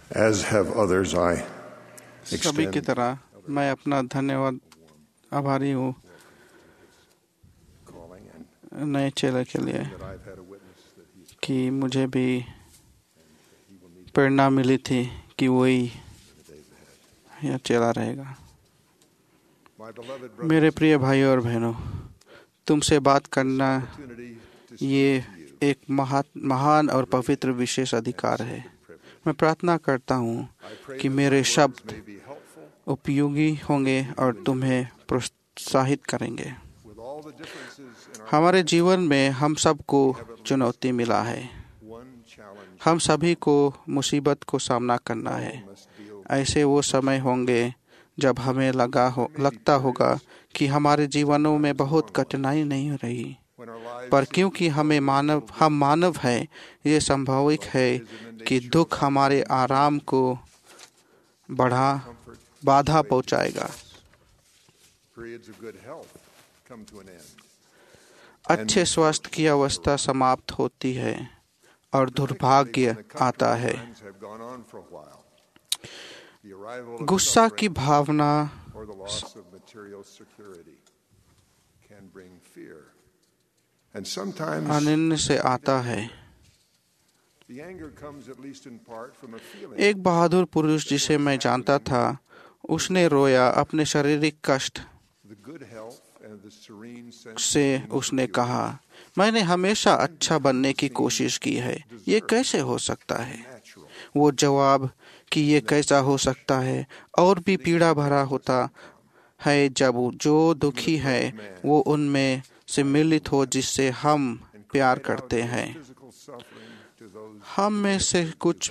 As have others, I सभी की extend तरह मैं अपना धन्यवाद आभारी हूँ calling and नए चेले के लिए that I've had a witness that he's कि मुझे भी प्रेरणा मिली थी कि वही in the days ahead. यह चेला रहेगा। My beloved मेरे brothers, प्रिय भाइयों और बहनों, तुमसे बात करना opportunity to ये speak to you. एक महान और पवित्र विशेष अधिकार है। मैं प्रार्थना करता हूँ I pray कि that मेरे my words शब्द may be helpful उपयोगी होंगे और तुम्हें प्रोत्साहित करेंगे। with all the differences in our हमारे lives. जीवन में हम सबको चुनौती मिला है। One challenge हम सभी को मुसीबत को सामना करना है। must deal ऐसे वो समय होंगे जब हमें लगता होगा कि हमारे जीवनों में बहुत कठिनाई नहीं रही, when our lives पर seem क्योंकि हम मानव हैं, ये संभावित है कि दुख हमारे आराम को comfort, बाधा पहुंचाएगा। periods of good health come to an end. अच्छे स्वास्थ्य की अवस्था समाप्त होती है और दुर्भाग्य आता है। Times have gone on for a while. The arrival of गुस्सा की suffering Bhavna or the loss of material security can bring fear. And sometimes अनन्य से आता है। the anger comes at least in part from a feeling एक बहादुर पुरुष जिसे मैं जानता था, उसने रोया अपने शारीरिक कष्ट the good health and the serene sense से। उसने कहा, मैंने हमेशा अच्छा बनने की कोशिश की है, ये कैसे हो सकता है? natural. वो जवाब कि ये कैसा हो सकता है और भी पीड़ा भरा होता है जब जो दुखी है वो उनमें से मिलित हो जिससे हम प्यार करते हैं। Physical suffering to those हम में से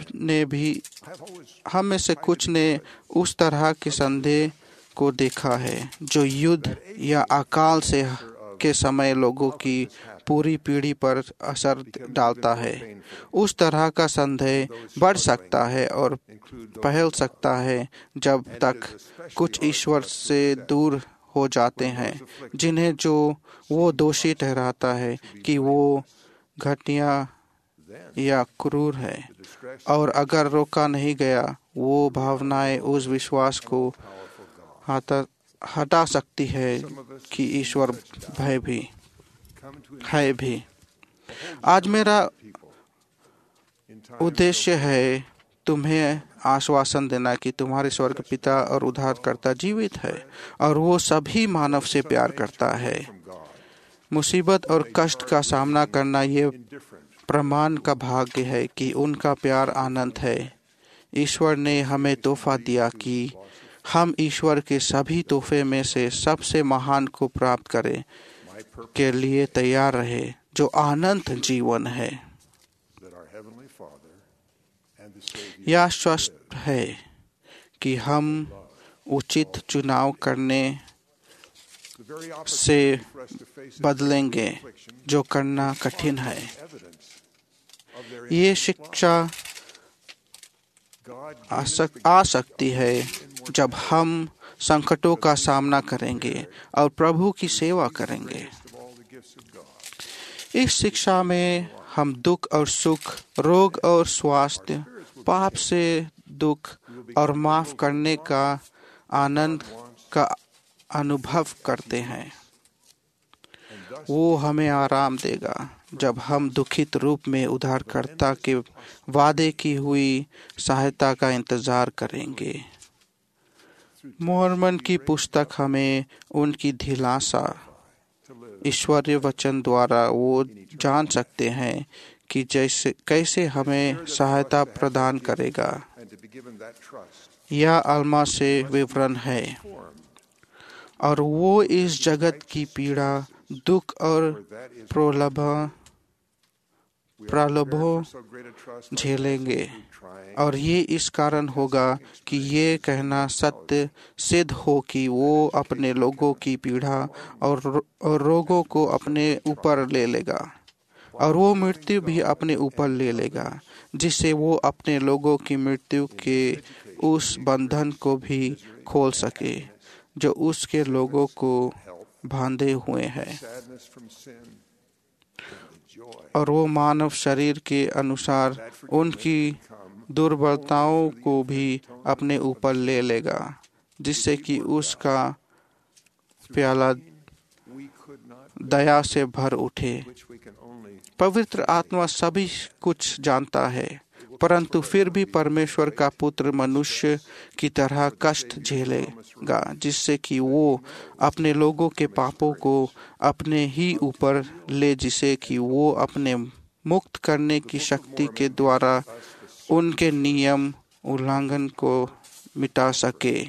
कुछ ने उस तरह के संदेह को देखा है जो युद्ध या अकाल से के समय लोगों की पूरी पीढ़ी पर असर डालता है। उस तरह का संदेह बढ़ सकता है और फैल सकता है जब तक कुछ ईश्वर से दूर हो जाते हैं, जिन्हें जो वो दोषी ठहराता है कि वो घटिया या क्रूर है, और अगर रोका नहीं गया, वो भावनाएं उस विश्वास को हटा सकती है कि ईश्वर भय भी है भी। आज मेरा उद्देश्य है तुम्हें आश्वासन देना कि तुम्हारे स्वर्ग पिता और उद्धारकर्ता जीवित है और वो सभी मानव से प्यार करता है। मुसीबत और कष्ट का सामना करना ये प्रमाण का भाग्य है कि उनका प्यार अनंत है। ईश्वर ने हमें तोहफा दिया कि हम ईश्वर के सभी तोहफे में से सबसे महान को प्राप्त करें के लिए तैयार रहे, जो अनंत जीवन है। that our heavenly Father and the Savior यह स्पष्ट है कि हम उचित चुनाव करने the very से opportunity for us to face बदलेंगे जो करना कठिन है। evidence of their ये शिक्षा God आ सकती है जब हम संकटों का सामना करेंगे और प्रभु की सेवा करेंगे। of all the gifts of God. इस शिक्षा में हम दुख और सुख, रोग और स्वास्थ्य, पाप से दुख और माफ करने का आनंद का अनुभव करते हैं। वो हमें आराम देगा जब हम दुखित रूप में उद्धारकर्ता के वादे की हुई सहायता का इंतजार करेंगे। मोहरमन की पुस्तक हमें उनकी दिलासा ईश्वरीय वचन द्वारा वो जान सकते हैं कि कैसे हमें सहायता प्रदान करेगा। And to be given that trust यह अल्मा से विवरण है और वो इस जगत की पीड़ा, दुख और प्रलोभों so great a trust झेलेंगे, और ये इस कारण होगा कि ये कहना सत्य सिद्ध हो कि वो अपने लोगों की पीड़ा और रोगों को अपने ऊपर ले लेगा और वो मृत्यु भी अपने ऊपर ले लेगा, जिससे वो अपने लोगों की मृत्यु के उस बंधन को भी खोल सके जो उसके लोगों को बांधे हुए हैं, sadness from sin and the joy और वो मानव शरीर के अनुसार उनकी दुर्बलताओं को भी अपने ऊपर ले लेगा, जिससे कि उसका प्याला दया से भर उठे। पवित्र आत्मा सभी कुछ जानता है, परंतु फिर भी परमेश्वर का पुत्र मनुष्य की तरह कष्ट झेलेगा, जिससे कि वो अपने लोगों के पापों को अपने ही ऊपर ले, जिसे कि वो अपने मुक्त करने की शक्ति के द्वारा उनके नियम उल्लंघन को मिटा सके।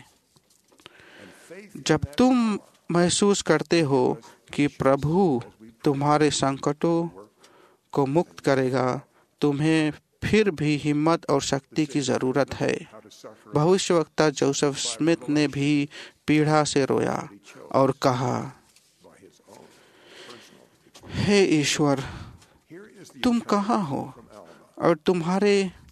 जब तुम महसूस करते हो कि प्रभु तुम्हारे संकटों को मुक्त करेगा, तुम्हें फिर भी हिम्मत और शक्ति की जरूरत है। भविष्यवक्ता जोसेफ स्मिथ ने भी पीड़ा से रोया और कहा, हे ईश्वर, तुम कहाँ हो और तुम्हारे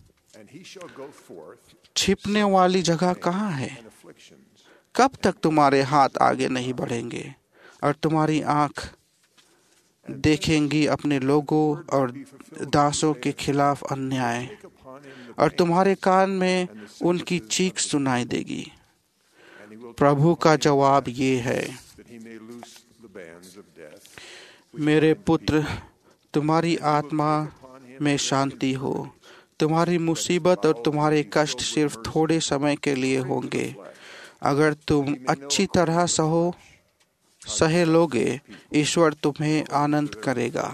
छिपने वाली जगह कहाँ है? कब तक तुम्हारे हाथ आगे नहीं बढ़ेंगे और तुम्हारी आंख देखेंगी अपने लोगों और दासों के खिलाफ अन्याय, और तुम्हारे कान में उनकी चीख सुनाई देगी। प्रभु का जवाब ये है, मेरे पुत्र, तुम्हारी आत्मा में शांति हो। तुम्हारी मुसीबत और तुम्हारे कष्ट सिर्फ थोड़े समय के लिए होंगे। अगर तुम अच्छी तरह सहे लोगे, ईश्वर तुम्हें आनंद करेगा।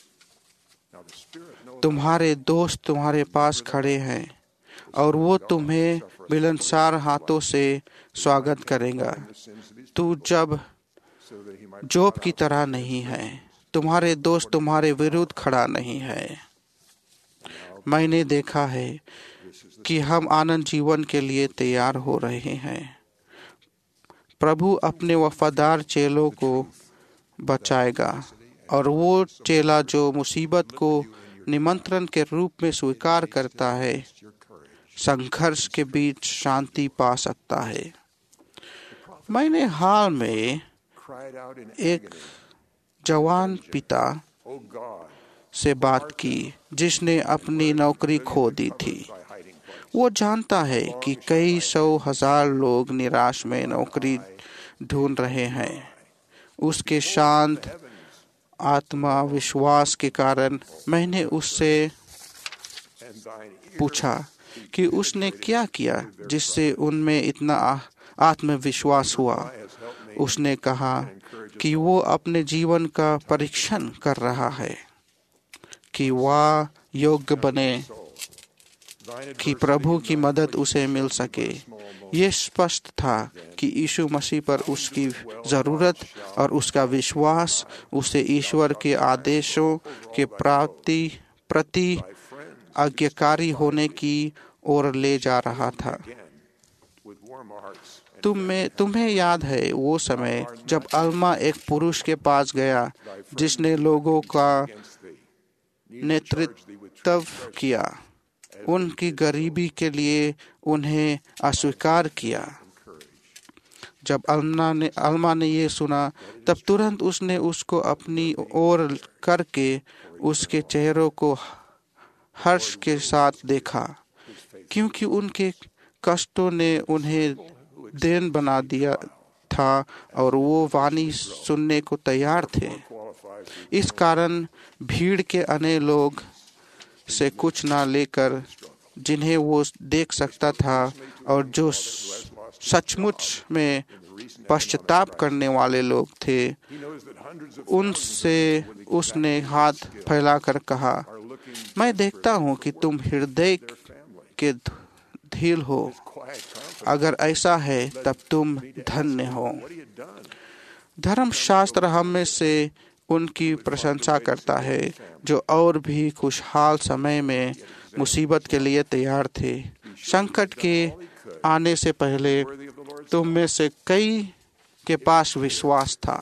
तुम्हारे दोस्त तुम्हारे पास खड़े हैं और वो तुम्हें मिलनसार हाथों से स्वागत करेगा। तू जब जोब की तरह नहीं है, तुम्हारे दोस्त तुम्हारे विरुद्ध खड़ा नहीं है। मैंने देखा है कि हम आनंद जीवन के लिए तैयार हो रहे हैं। प्रभु अपने वफादार चेलों को बचाएगा, और वो चेला जो मुसीबत को निमंत्रण के रूप में स्वीकार करता है, संघर्ष के बीच शांति पा सकता है। मैंने हाल में एक जवान पिता से बात की जिसने अपनी नौकरी खो दी थी। वो जानता है कि कई 100,000 लोग निराश में नौकरी ढूंढ रहे हैं। उसके शांत आत्मविश्वास के कारण मैंने उससे पूछा कि उसने क्या किया जिससे उनमें इतना आत्मविश्वास हुआ। उसने कहा कि वो अपने जीवन का परीक्षण कर रहा है कि वह योग्य बने कि प्रभु की मदद उसे मिल सके। ये स्पष्ट था कि यीशु मसीह पर उसकी जरूरत और उसका विश्वास उसे ईश्वर के आदेशों के प्रति आज्ञाकारी होने की ओर ले जा रहा था। तुम्हें याद है वो समय जब अल्मा एक पुरुष के पास गया जिसने लोगों का नेतृत्व किया, उनकी गरीबी के लिए उन्हें अस्वीकार किया। जब अल्मा ने ये सुना, तब तुरंत उसने उसको अपनी ओर करके उसके चेहरों को हर्ष के साथ देखा, क्योंकि उनके कष्टों ने उन्हें देन बना दिया था और वो वाणी सुनने को तैयार थे। इस कारण भीड़ के अन्य लोग से कुछ ना लेकर जिन्हें वो देख सकता था और जो सचमुच में पश्चाताप करने वाले लोग थे, उनसे उसने हाथ फैलाकर कहा, मैं देखता हूँ कि तुम हृदय के धील हो। अगर ऐसा है तब तुम धन्य हो। धर्मशास्त्र हम में से उनकी प्रशंसा करता है जो और भी खुशहाल समय में मुसीबत के लिए तैयार थे। संकट के आने से पहले तुम में से कई के पास विश्वास था।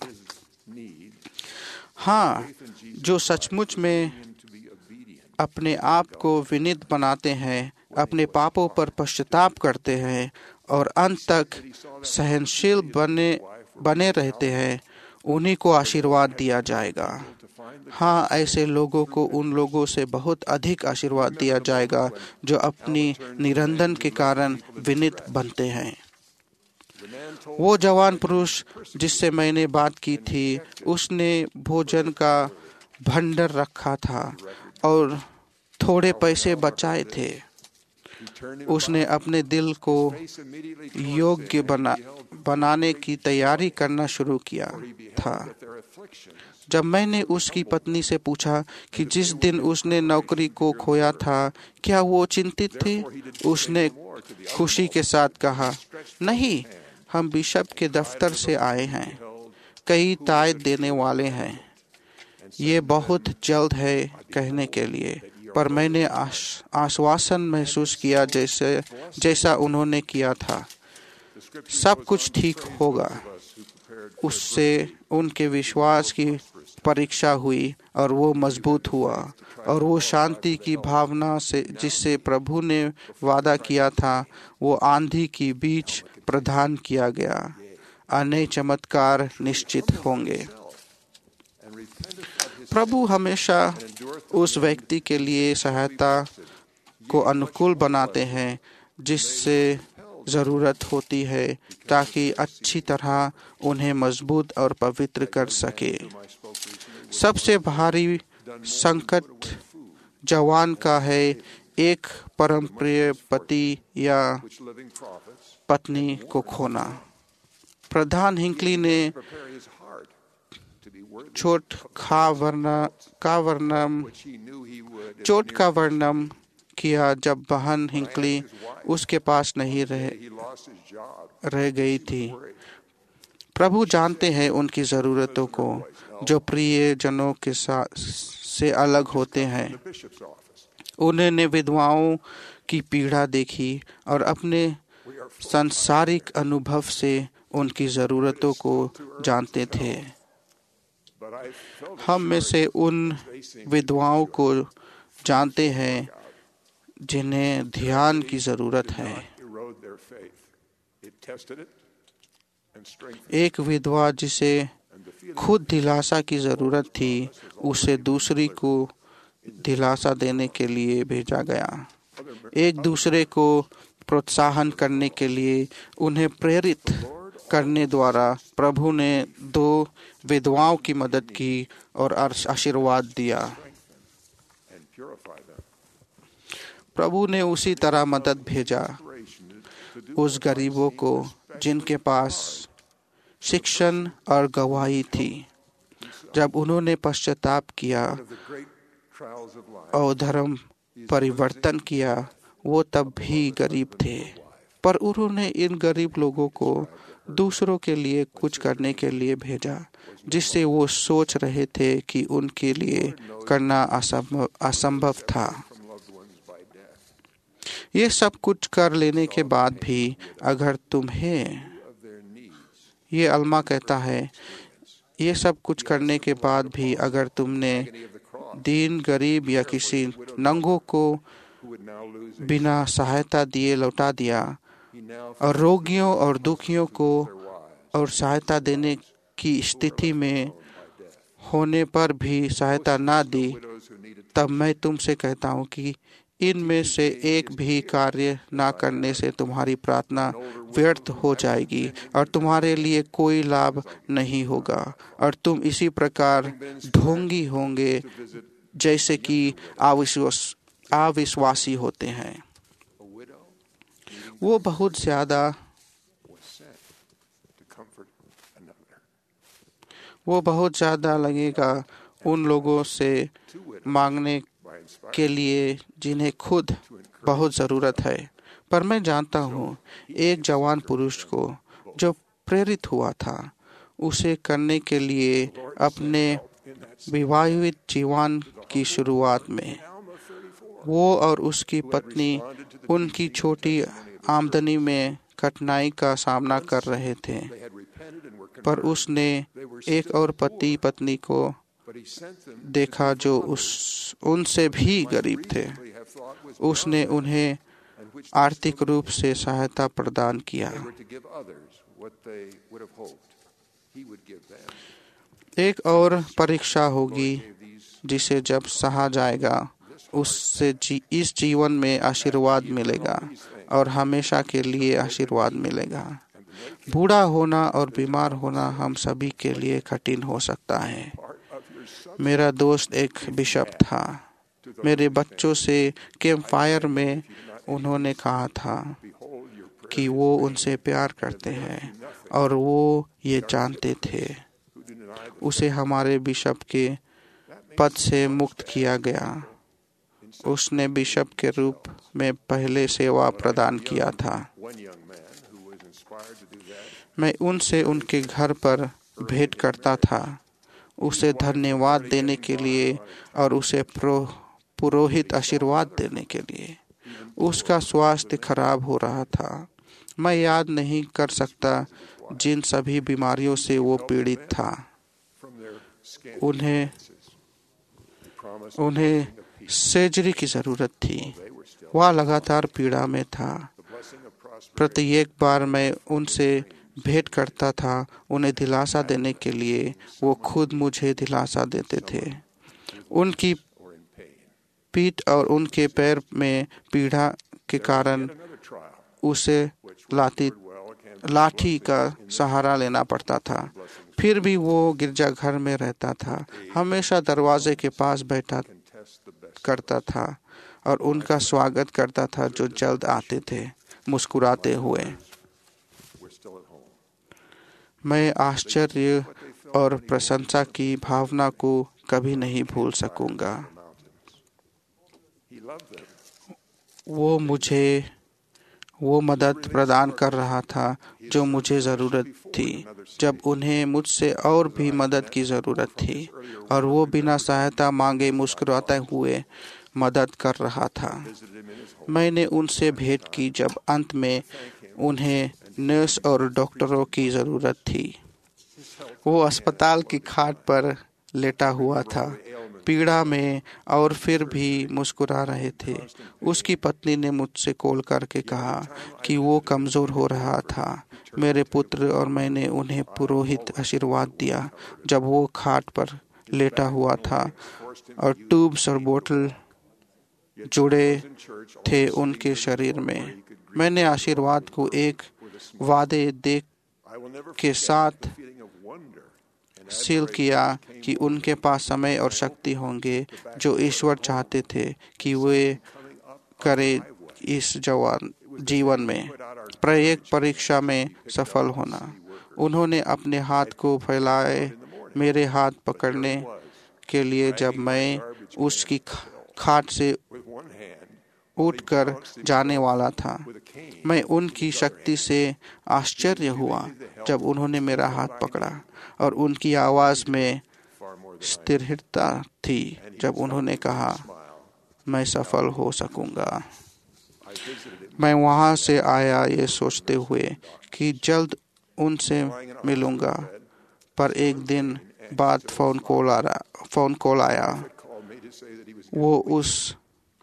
हाँ, जो सचमुच में अपने आप को विनीत बनाते हैं, अपने पापों पर पश्चाताप करते हैं और अंत तक सहनशील बने रहते हैं, उन्हीं को आशीर्वाद दिया जाएगा। हाँ, ऐसे लोगों को उन लोगों से बहुत अधिक आशीर्वाद दिया जाएगा जो अपनी निरंजन के कारण विनीत बनते हैं। वो जवान पुरुष जिससे मैंने बात की थी, उसने भोजन का भंडार रखा था और थोड़े पैसे बचाए थे। उसने अपने दिल को योग्य बनाने की तैयारी करना शुरू किया था। जब मैंने उसकी पत्नी से पूछा कि जिस दिन उसने नौकरी को खोया था, क्या वो चिंतित थी, उसने खुशी के साथ कहा, नहीं, हम बिशप के दफ्तर से आए हैं, कई तायत देने वाले हैं। ये बहुत जल्द है कहने के लिए, पर मैंने आश्वासन महसूस किया जैसा उन्होंने किया था। सब कुछ ठीक होगा। उससे उनके विश्वास की परीक्षा हुई और वो मजबूत हुआ और वो शांति की भावना से जिससे प्रभु ने वादा किया था, वो आंधी के बीच प्रदान किया गया। अन्य चमत्कार निश्चित होंगे। प्रभु हमेशा उस व्यक्ति के लिए सहायता को अनुकूल बनाते हैं जिससे ज़रूरत होती है, ताकि अच्छी तरह उन्हें मजबूत और पवित्र कर सके। सबसे भारी संकट जवान का है एक परमप्रिय पति या पत्नी को खोना। प्रधान हिंकली ने चोट का वर्णन किया जब बहन हिंकली उसके पास नहीं रह गई थी। प्रभु जानते हैं उनकी ज़रूरतों को जो प्रिय जनों के साथ से अलग होते हैं। उन्होंने विधवाओं की पीड़ा देखी और अपने सांसारिक अनुभव से उनकी ज़रूरतों को जानते थे। हम में से उन विधवाओं को जानते हैं जिन्हें ध्यान की ज़रूरत है। एक विधवा जिसे खुद दिलासा की ज़रूरत थी, उसे दूसरी को दिलासा देने के लिए भेजा गया। एक दूसरे को प्रोत्साहन करने के लिए उन्हें प्रेरित करने द्वारा प्रभु ने दो विधवाओं की मदद की और आशीर्वाद दिया। प्रभु ने उसी तरह मदद भेजा उस गरीबों को जिनके पास शिक्षण और गवाही थी। जब उन्होंने पश्चाताप किया और धर्म परिवर्तन किया, वो तब भी गरीब थे, पर उन्होंने इन गरीब लोगों को दूसरों के लिए कुछ करने के लिए भेजा जिससे वो सोच रहे थे कि उनके लिए करना असंभव था। ये सब कुछ कर लेने के बाद भी अगर तुम्हें, ये अल्मा कहता है, ये सब कुछ करने के बाद भी अगर तुमने दीन, गरीब या किसी नंगों को बिना सहायता दिए लौटा दिया और रोगियों और दुखियों को और सहायता देने की स्थिति में होने पर भी सहायता ना दी, तब मैं तुमसे कहता हूँ कि इनमें से एक भी कार्य ना करने से तुम्हारी प्रार्थना व्यर्थ हो जाएगी और तुम्हारे लिए कोई लाभ नहीं होगा और तुम इसी प्रकार ढोंगी होंगे जैसे कि अविश्वासी होते हैं। वो बहुत ज़्यादा लगेगा उन लोगों से मांगने के लिए जिन्हें खुद बहुत ज़रूरत है। पर मैं जानता हूँ एक जवान पुरुष को जो प्रेरित हुआ था उसे करने के लिए अपने विवाहित जीवन की शुरुआत में। वो और उसकी पत्नी उनकी छोटी आमदनी में कठिनाई का सामना कर रहे थे, पर उसने एक और पति पत्नी को देखा जो उनसे भी गरीब थे। उसने उन्हें आर्थिक रूप से सहायता प्रदान किया। एक और परीक्षा होगी जिसे जब सहा जाएगा उससे इस जीवन में आशीर्वाद मिलेगा और हमेशा के लिए आशीर्वाद मिलेगा। बूढ़ा होना और बीमार होना हम सभी के लिए कठिन हो सकता है। मेरा दोस्त एक बिशप था। मेरे बच्चों से कैंप फायर में उन्होंने कहा था कि वो उनसे प्यार करते हैं और वो ये जानते थे। उसे हमारे बिशप के पद से मुक्त किया गया। उसने बिशप के रूप में पहले सेवा प्रदान किया था। मैं उनसे उनके घर पर भेंट करता था, उसे धन्यवाद देने के लिए और उसे पुरोहित आशीर्वाद देने के लिए। उसका स्वास्थ्य खराब हो रहा था। मैं याद नहीं कर सकता जिन सभी बीमारियों से वो पीड़ित था। उन्हें सर्जरी की जरूरत थी। वह लगातार पीड़ा में था। प्रत्येक बार मैं उनसे भेंट करता था उन्हें दिलासा देने के लिए। वो खुद मुझे दिलासा देते थे। उनकी पीठ और उनके पैर में पीड़ा के कारण उसे लाठी का सहारा लेना पड़ता था। फिर भी वो गिरजाघर में रहता था, हमेशा दरवाजे के पास बैठा करता था और उनका स्वागत करता था जो जल्द आते थे मुस्कुराते हुए। मैं आश्चर्य और प्रशंसा की भावना को कभी नहीं भूल सकूंगा। वो मदद प्रदान कर रहा था जो मुझे ज़रूरत थी जब उन्हें मुझसे और भी मदद की ज़रूरत थी, और वो बिना सहायता मांगे मुस्कुराते हुए मदद कर रहा था। मैंने उनसे भेंट की जब अंत में उन्हें नर्स और डॉक्टरों की ज़रूरत थी। वो अस्पताल की खाट पर लेटा हुआ था, पीड़ा में, और फिर भी मुस्कुरा रहे थे। उसकी पत्नी ने मुझसे कॉल करके कहा कि वो कमज़ोर हो रहा था। मेरे पुत्र और मैंने उन्हें पुरोहित आशीर्वाद दिया जब वो खाट पर लेटा हुआ था और ट्यूब्स और बोतल जुड़े थे उनके शरीर में। मैंने आशीर्वाद को एक वादे के साथ सील किया कि उनके पास समय और शक्ति होंगे जो ईश्वर चाहते थे कि वे करें इस जीवन में प्रत्येक परीक्षा में सफल होना। उन्होंने अपने हाथ को फैलाए मेरे हाथ पकड़ने के लिए जब मैं उसकी खाट से उठकर जाने वाला था। मैं उनकी शक्ति से आश्चर्य हुआ जब उन्होंने मेरा हाथ पकड़ा, और उनकी आवाज़ में स्थिरता थी जब उन्होंने कहा, मैं सफल हो सकूंगा। मैं वहां से आया ये सोचते हुए कि जल्द उनसे मिलूंगा, पर एक दिन बाद फोन कॉल आया। वो उस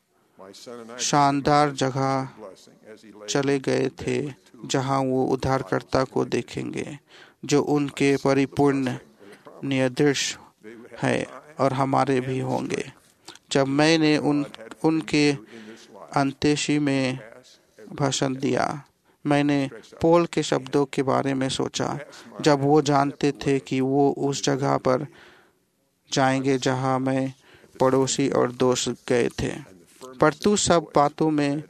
शानदार जगह चले गए थे जहां वो उद्धारकर्ता को देखेंगे जो उनके परिपूर्ण निर्देश है और हमारे भी होंगे। जब मैंने उनके अंत्येष्टि में भाषण दिया, मैंने पॉल के शब्दों के बारे में सोचा जब वो जानते थे कि वो उस जगह पर जाएंगे जहां मैं, पड़ोसी और दोस्त गए थे। पर तू सब बातों में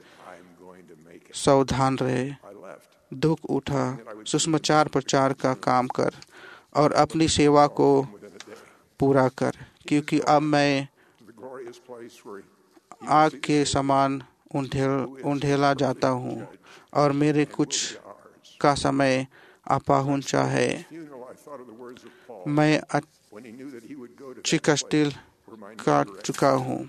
सावधान रहे, दुख उठा, सुसमाचार प्रचार का काम कर और अपनी सेवा को पूरा कर, क्योंकि अब मैं आग के समान उंडेला जाता हूँ और मेरे कुछ का समय अपहुँचा है। मैं चिकस्टिल काट चुका हूँ।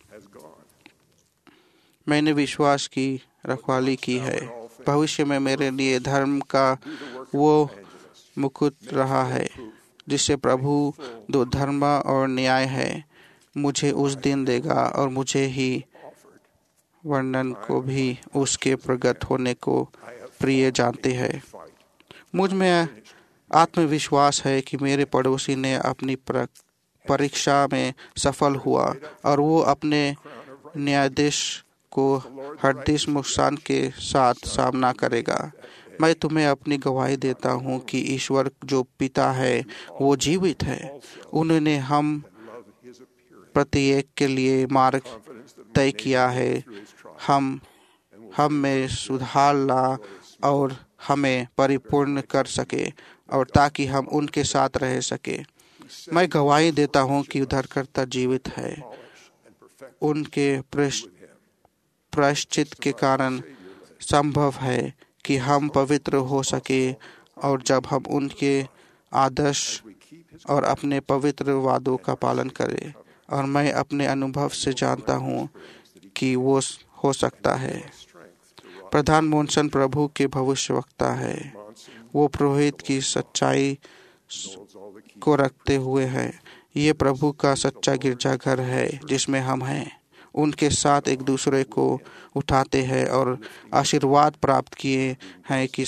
मैंने विश्वास की रखवाली की है। भविष्य में मेरे लिए धर्म का वो मुकुट रहा है जिससे प्रभु दो धर्म और न्याय है मुझे उस दिन देगा, और मुझे ही वर्णन को भी उसके प्रकट होने को प्रिय जानते हैं। मुझ में आत्मविश्वास है कि मेरे पड़ोसी ने अपनी परीक्षा में सफल हुआ और वो अपने न्यायाधीश को हरदिश नुकसान के साथ सामना करेगा। मैं तुम्हें अपनी गवाही देता हूँ कि ईश्वर जो पिता है वो जीवित है। उन्होंने हम प्रत्येक के लिए मार्ग तय किया है। हम में सुधार ला और हमें परिपूर्ण कर सके और ताकि हम उनके साथ रह सके। मैं गवाही देता हूँ कि उद्धारकर्ता जीवित है। उनके प्रायश्चित के कारण संभव है कि हम पवित्र हो सके और जब हम उनके आदर्श और अपने पवित्र वादों का पालन करें। और मैं अपने अनुभव से जानता हूँ कि वो हो सकता है। प्रधान मोनसन प्रभु के भविष्यवक्ता है। वो पुरोहित की सच्चाई को रखते हुए है। ये प्रभु का सच्चा गिरजाघर है जिसमें हम हैं। उनके साथ एक दूसरे को उठाते हैं और आशीर्वाद प्राप्त किए हैं कि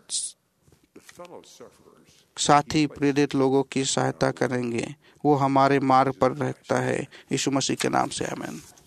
साथी प्रेरित लोगों की सहायता करेंगे। वो हमारे मार्ग पर रहता है। यीशु मसीह के नाम से आमीन।